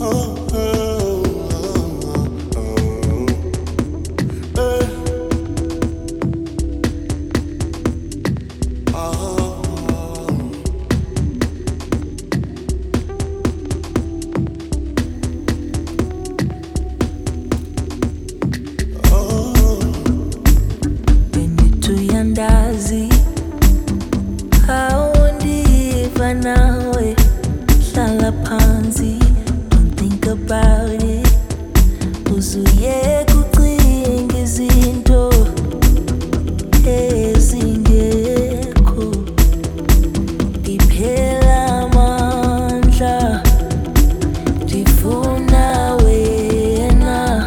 Ndazi hauondiva nawe, hlala phansi, don't think about it. Uzuye kucinga izinto ezingekho, iphela amandla, ndifuna wena.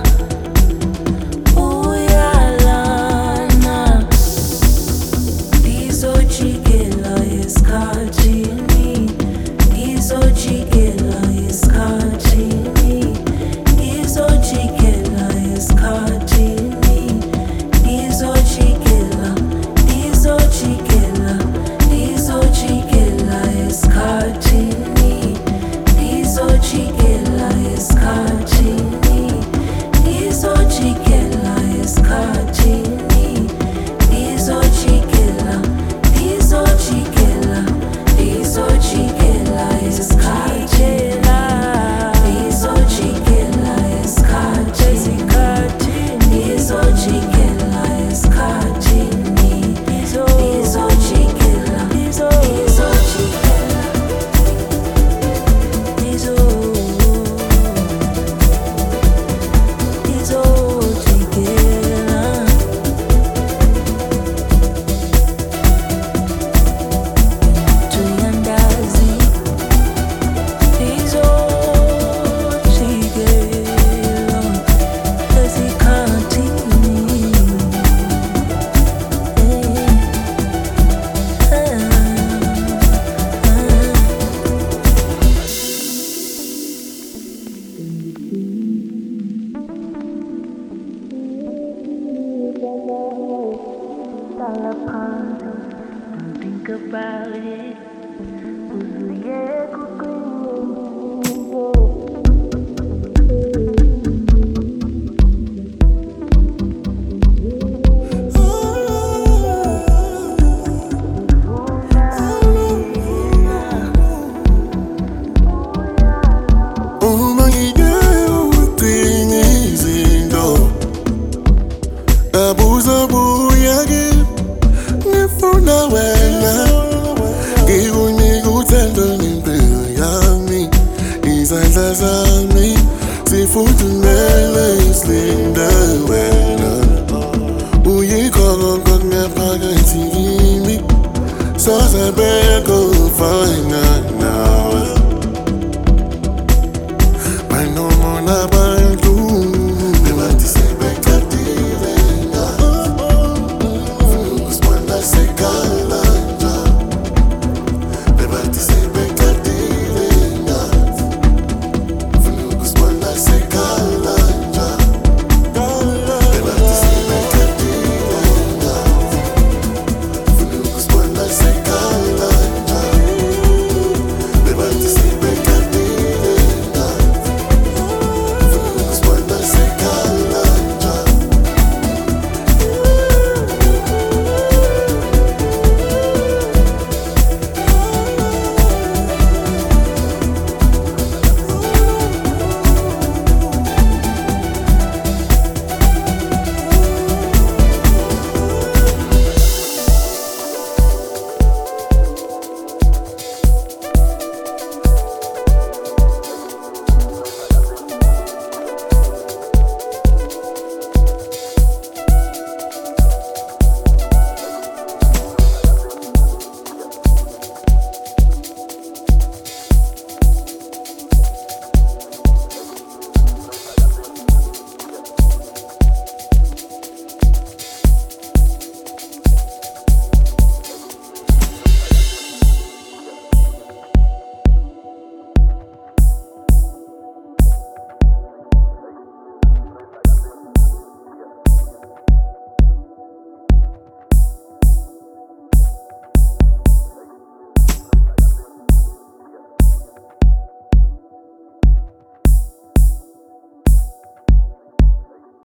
Ngizojikela esikhathini, ngizojikela esikhathini, ngizojikela esikhathini, ngizojikela, ngizojikela, ngizojikela esikhathini, ngizojikela esikhathini, ngizojikela esikhathini, ngizojikela. Ngizojikela, ngizojikela esikhathini, ngizojikela esikhathini, ngizojikela esikhathini, ngizojikela, don't think about it. Uzuye uma ngidinga izinto, abuza buya ngifuna wena, ngikunika uthando nempilo yami, izandla zami zifudumele isilinda wena.